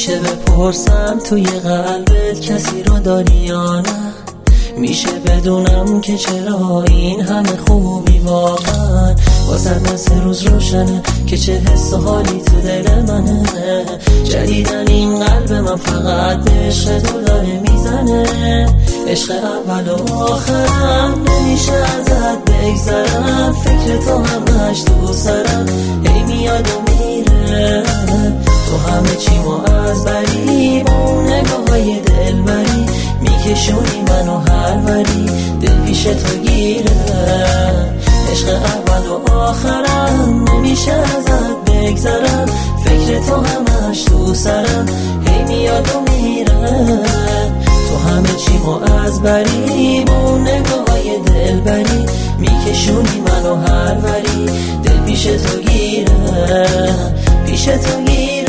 میشه بپرسم توی قلبت کسی رو داری یا نه؟ میشه بدونم که چرا این همه خوبی واقعا؟ واسه مثل روز روشنه که چه حس و حالی تو دل منه. جدیدن این قلب من فقط به عشق تو داره میزنه. عشق اول و آخرم، نمیشه ازت بگذرم. فکر تو همش تو سرم، هی میاد و میره. تو همه چیمو از بری، با اون نگاهای دل بری میکشونی منو هر وری، دل پیش تو گیره. عشق اول و آخرم، نمیشه ازت بگذرم. فکر تو همش تو سرم، هی میاد و میره. تو همه چیمو از بری، با اون نگاهای دل بری میکشونی منو هر وری، دل پیش تو گیره، پیش تو گیره.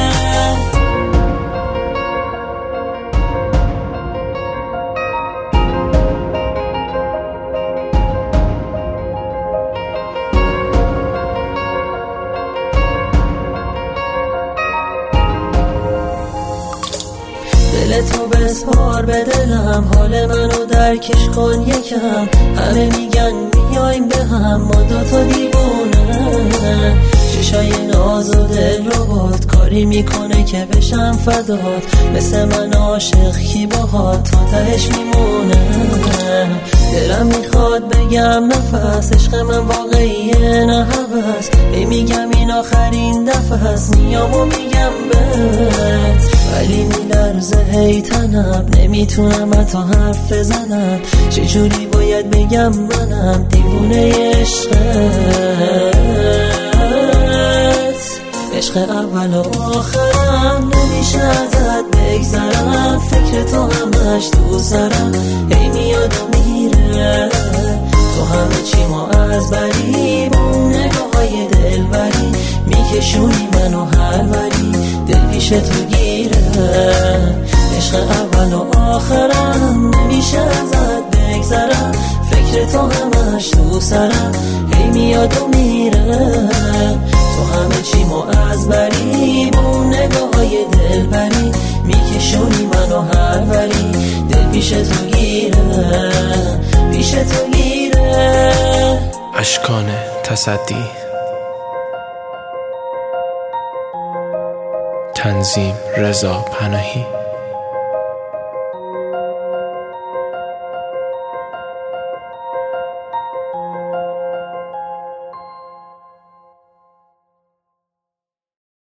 دل تو بسپار به دلم، حال منو درکش کن یکم. همه میگن میایم به هم، ما دوتا دیوونه. چشای ناز و دل رو باد کاری میکنه که بشم فدات. مثل من عاشق کی باهات تو تهش میمونه. دلم میخواد بگم نفس، عشق من واقعیه نه هوس. میگم این آخرین دفعه است، میام و میگم بهت، ولی میلرزه هی تنم. نمیتونم حتی حرف بزنم، چجوری باید بگم منم دیوونه عشقت. عشق اول و آخرم، نمیشه ازت بگذرم. فکر تو همش تو سرم، هی میاد و میره. تو همه چیمو از بری، با اون نگاهای دل بری میکشونی منو هر وری، دل پیش تو گیره. عشق اول و آخرم، نمیشه ازت بگذرم. فکر تو همش تو سرم، هی میاد و میره. تو همه چیمو از بری، با اون نگاهای دل بری میکشونی منو هر وری، دل پیش تو گیره، پیش تو گیره. اشکان تصدی، تنظیم رضا پناهی.